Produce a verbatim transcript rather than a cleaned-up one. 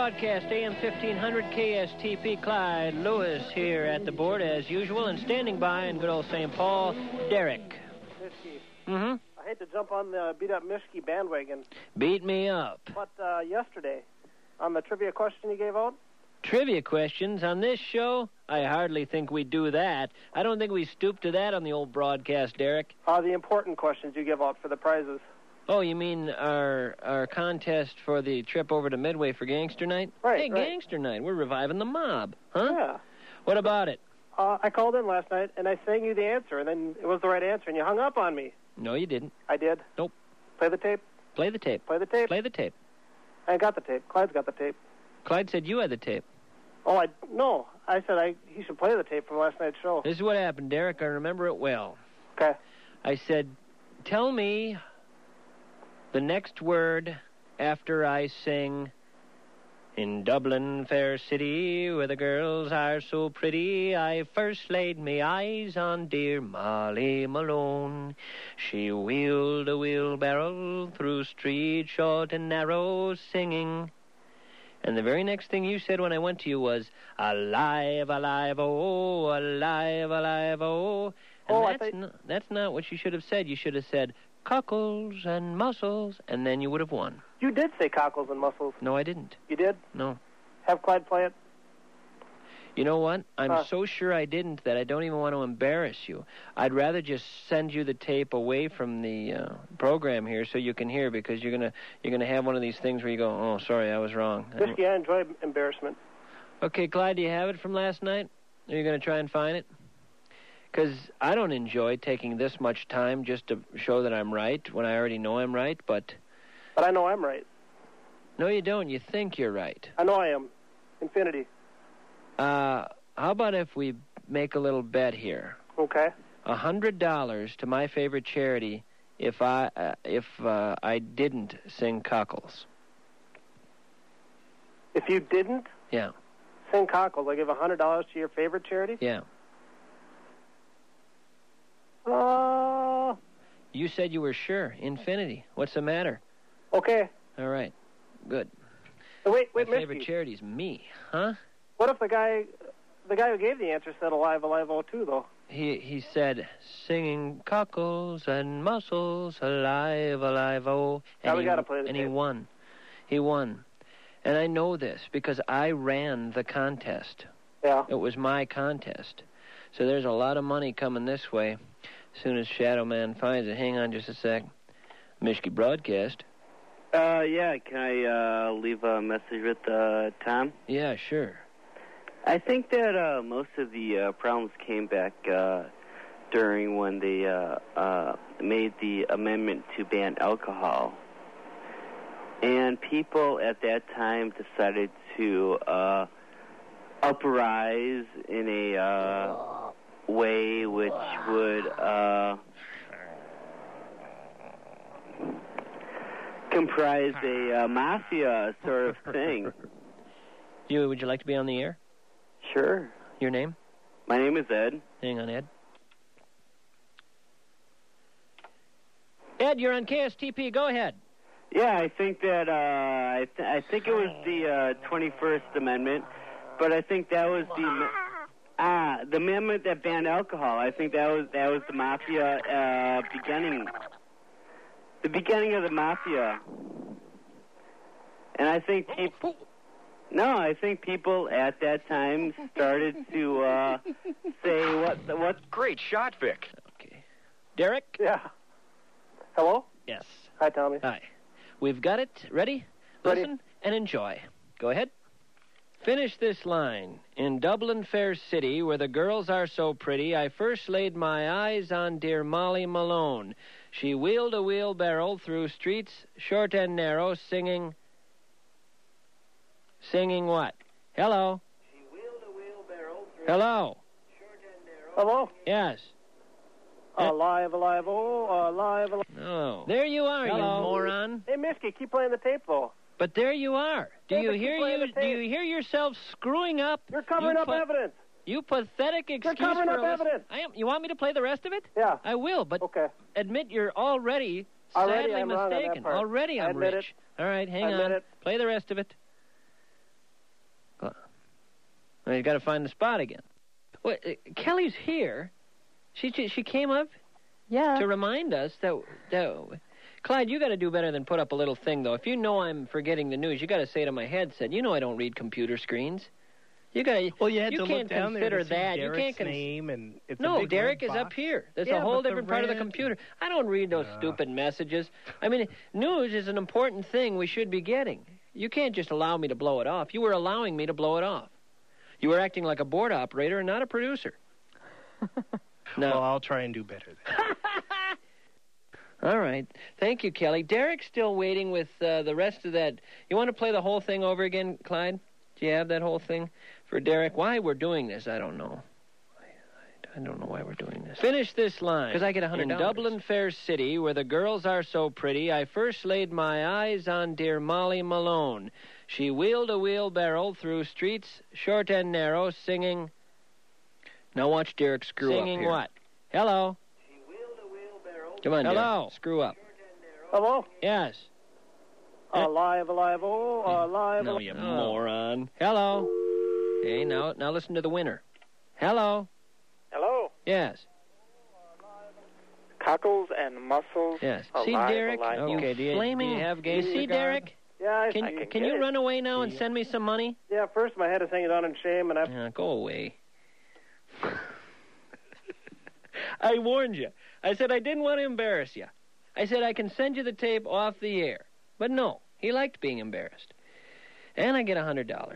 broadcast, A M fifteen hundred K S T P. Clyde Lewis here at the board as usual, and standing by in good old Saint Paul, Derek. Mischke. Mm-hmm. I hate to jump on the beat-up Mischke bandwagon. Beat me up. But uh, yesterday, on the trivia question you gave out? Trivia questions on this show? I hardly think we do that. I don't think we stoop to that on the old broadcast, Derek. Uh, the important questions you give out for the prizes. Oh, you mean our our contest for the trip over to Midway for Gangster Night? Right, Hey, right. Gangster Night. We're reviving the mob, huh? Yeah. What about it? Uh, I called in last night, and I sang you the answer, and then it was the right answer, and you hung up on me. No, you didn't. I did. Nope. Play the tape. Play the tape. Play the tape. Play the tape. I got the tape. Clyde's got the tape. Clyde said you had the tape. Oh, I no. I said I he should play the tape from last night's show. This is what happened, Derek. I remember it well. Okay. I said, tell me the next word after I sing, in Dublin, fair city, where the girls are so pretty, I first laid me eyes on dear Molly Malone. She wheeled a wheelbarrow through streets short and narrow, singing. And the very next thing you said when I went to you was, alive, alive, oh, alive, alive, oh. And Oh, I that's, think- not, that's not what you should have said. You should have said, cockles and mussels, and then you would have won. You did say cockles and mussels. No, I didn't. You did? No. Have Clyde play it. You know what? I'm Huh. so sure I didn't that I don't even want to embarrass you. I'd rather just send you the tape away from the uh, program here so you can hear, because you're gonna you're gonna have one of these things where you go, oh, sorry, I was wrong. Mischke, I enjoy embarrassment. Okay, Clyde, do you have it from last night? Are you going to try and find it? Because I don't enjoy taking this much time just to show that I'm right when I already know I'm right, but... But I know I'm right. No, you don't. You think you're right. I know I am. Infinity. Uh, how about if we make a little bet here? Okay. A hundred dollars to my favorite charity if I uh, if uh, I didn't sing cockles. If you didn't Yeah, sing cockles, I give a hundred dollars to your favorite charity? yeah. Uh, You said you were sure. Infinity. What's the matter? okay. All right. Good. Uh, Wait, My wait, favorite Mischke. charity's me, huh? What if the guy, the guy who gave the answer said alive, alive, oh two though? He he said, singing cockles and mussels, alive, alive, oh. And Now we he, gotta play the And he tape. won. He won. And I know this because I ran the contest. Yeah. It was my contest. So there's a lot of money coming this way as soon as Shadow Man finds it. Hang on just a sec. Mischke Broadcast. Uh, yeah, can I uh, leave a message with uh, Tom? Yeah, sure. I think that uh, most of the uh, problems came back uh, during when they uh, uh, made the amendment to ban alcohol. And people at that time decided to uh, uprise in a uh, way which would uh, comprise a uh, mafia sort of thing. You, would you like to be on the air? Sure. Your name? My name is Ed. Hang on, Ed. Ed, you're on K S T P. Go ahead. Yeah, I think that uh, I, th- I think it was the uh, twenty-first Amendment, but I think that was the am- ah the amendment that banned alcohol. I think that was that was the mafia uh, beginning, the beginning of the mafia, and I think people. No, I think people at that time started to uh, say what what. Great shot, Vic. Okay. Derek? Yeah. Hello? Yes. Hi, Tommy. Hi. We've got it. Ready? Ready. Listen and enjoy. Go ahead. Finish this line. In Dublin fair city, where the girls are so pretty, I first laid my eyes on dear Molly Malone. She wheeled a wheelbarrow through streets short and narrow, singing... Singing what? Hello? She wheeled a wheelbarrow through Hello? short and narrow. Hello? Yes. Yeah. Alive, alive, oh, alive, alive. Oh. There you are, Hello. you moron. Hey, Mischke, keep playing the tape, though. But there you are. Do Yeah, you but keep hear playing you? the Do tape. you hear yourself screwing up? You're covering You up pa- evidence. You pathetic excuse covering for up a listen- evidence. I am. You want me to play the rest of it? Yeah. I will, but Okay. admit you're already, Already sadly I'm wrong on that mistaken. part. Already I I'm admit rich. All right, hang I admit on. it. Play the rest of it. Well, you got to find the spot again. Well, uh, Kelly's here. She she came up Yeah. to remind us that that. Clyde, you got to do better than put up a little thing, though. If you know I'm forgetting the news, you got to say to my headset, you know I don't read computer screens. You got to. Well, you had you to can't look down consider there to see that. Derek's you can't con- name, and it's no, a big Derek red is box. up here. There's Yeah, a whole but the different part of the red- computer. I don't read those Uh. stupid messages. I mean, news is an important thing we should be getting. You can't just allow me to blow it off. You were allowing me to blow it off. You were acting like a board operator and not a producer. No. Well, I'll try and do better then. All right. Thank you, Kelly. Derek's still waiting with uh, the rest of that. You want to play the whole thing over again, Clyde? Do you have that whole thing for Derek? Why we're doing this, I don't know. I, I don't know why we're doing this. Finish this line. Because I get one hundred dollars. In Dublin fair city, where the girls are so pretty, I first laid my eyes on dear Molly Malone. She wheeled a wheelbarrow through streets short and narrow, singing... Now watch Derek screw Singing up here. Singing what? Hello. Come on, Hello. Derek. Screw up. Hello? Yes. Alive, alive, oh, alive. No, alive. you moron. Hello. Okay, now now listen to the winner. Hello. Hello? Yes. Cockles and mussels. Yes. Alive, see, Derek, alive. you Okay, do you- flaming. do you have you gauge see, regard? Derek? Yeah, I, Can I can, can get you it. run away now and send me some money? Yeah, first my head is hanging down in shame, and I... Yeah, go away. I warned you. I said I didn't want to embarrass you. I said I can send you the tape off the air. But no, he liked being embarrassed. And I get one hundred dollars.